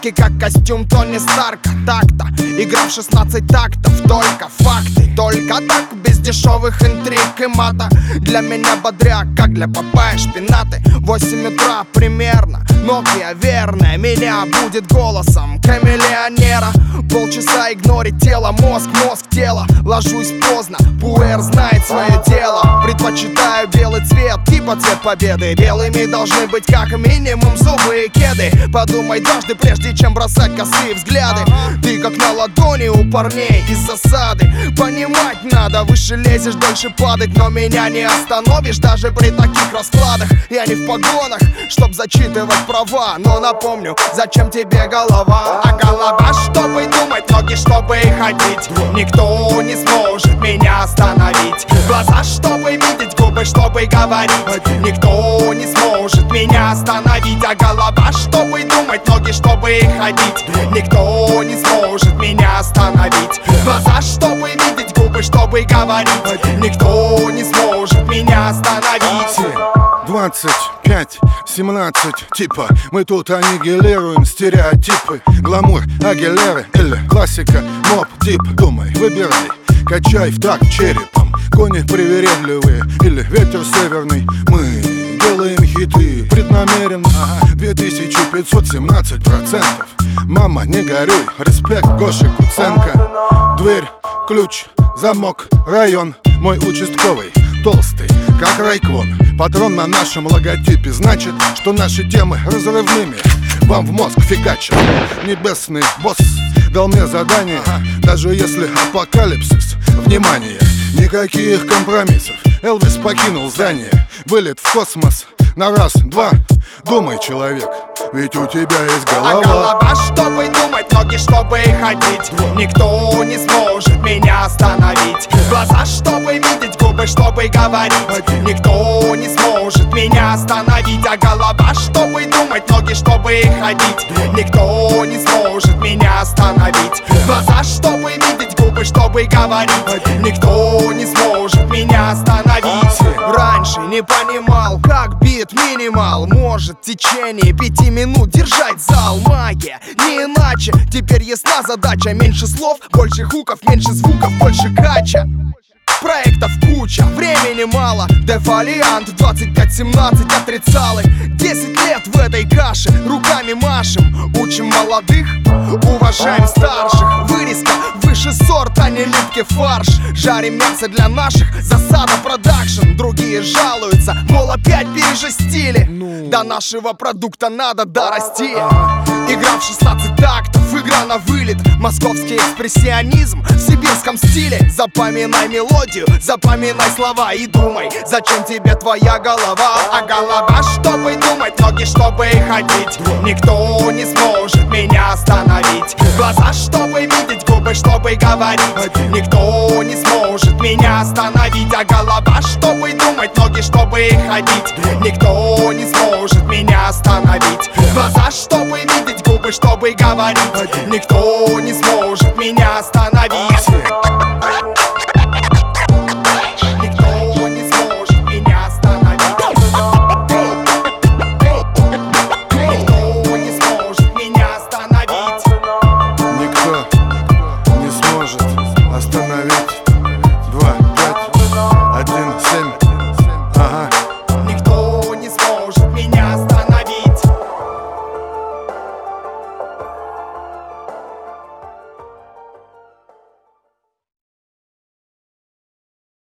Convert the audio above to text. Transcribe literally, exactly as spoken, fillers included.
Руки как костюм Тони Старка. Так-то, игра в шестнадцать тактов. Только факты, только так, без дешевых интриг и мата. Для меня бодряк, как для Папайи шпинаты. Восемь утра примерно, Nokia верная меня будет голосом камелеонера. Полчаса игнорить тело, мозг, мозг, тело. Ложусь поздно, пуэр знает свое дело. Предпочитаю белый цвет, типа цвет победы. Белыми должны быть как минимум зубы и кеды. Подумай дважды, прежде чем бросать косые взгляды. Ты как на ладони у парней из засады. Понимать надо, выше лезешь, дольше падать. Но меня не остановишь даже при таких раскладах. Я не в погонах, чтоб зачитывать права. Но напомню, зачем тебе голова? А голова, чтобы думать, ноги, чтобы ходить. Никто не сможет меня остановить. Глаза, чтобы видеть, губы, чтобы говорить. Никто не сможет меня остановить. А голова, чтобы думать, ноги, чтобы ходить. Никто не сможет меня остановить. Глаза, чтобы видеть, губы, чтобы говорить. Никто не сможет меня остановить. Двадцать пять, семнадцать, типа мы тут аннигилируем стереотипы. Гламур, Агилеры или классика, моп-тип. Думай, выбирай, качай в такт черепом. Кони привередливые или ветер северный. Мы делаем хиты преднамеренно. Две тысячи пятьсот семнадцать процентов. Мама, не горюй, респект Гоши Куценко. Дверь, ключ, замок, район. Мой участковый, толстый, как райкон. Патрон на нашем логотипе. Значит, что наши темы разрывными вам в мозг фигачат. Небесный босс дал мне задание. Даже если апокалипсис, внимание, никаких компромиссов. Элвис покинул здание. Вылет в космос на раз, два. Думай, человек, ведь у тебя есть голова. А голова, чтобы думать, ноги, чтобы ходить. Никто не сможет меня остановить. Глаза, чтобы видеть, губы, чтобы говорить. Никто не сможет меня остановить. А голова, чтобы думать, ноги, чтобы ходить. Никто не сможет меня остановить. Глаза, чтобы видеть, губы, чтобы говорить. Никто не сможет меня остановить. Раньше не понимал, как бит минимал может в течение пяти минут держать зал. Магия, не иначе. Теперь ясна задача. Меньше слов, больше хуков, меньше звуков, больше кача. Проектов куча, времени мало. Дефолиант двадцать пять семнадцать отрицалы. Десять лет в этой каше, руками машем. Учим молодых, уважаем старших. Вырезка выше сорт, а не липкий фарш. Жарим мясо для наших, засада продакшн. Другие жалуются, мол, опять пережестили. До нашего продукта надо дорасти. Игра в шестнадцать тактов, игра на вылет. Московский экспрессионизм в сибирском стиле. Запоминай мелодию, запоминай слова и думай, зачем тебе твоя голова. А голова, чтобы думать, ноги, чтобы ходить. Никто не сможет меня остановить. Глаза, чтобы видеть, губы, чтобы говорить. Никто не сможет меня остановить. А голова, чтобы думать, ноги, чтобы ходить. Никто не сможет меня остановить. Глаза, чтобы видеть, губы, чтобы говорить. Никто не сможет меня остановить.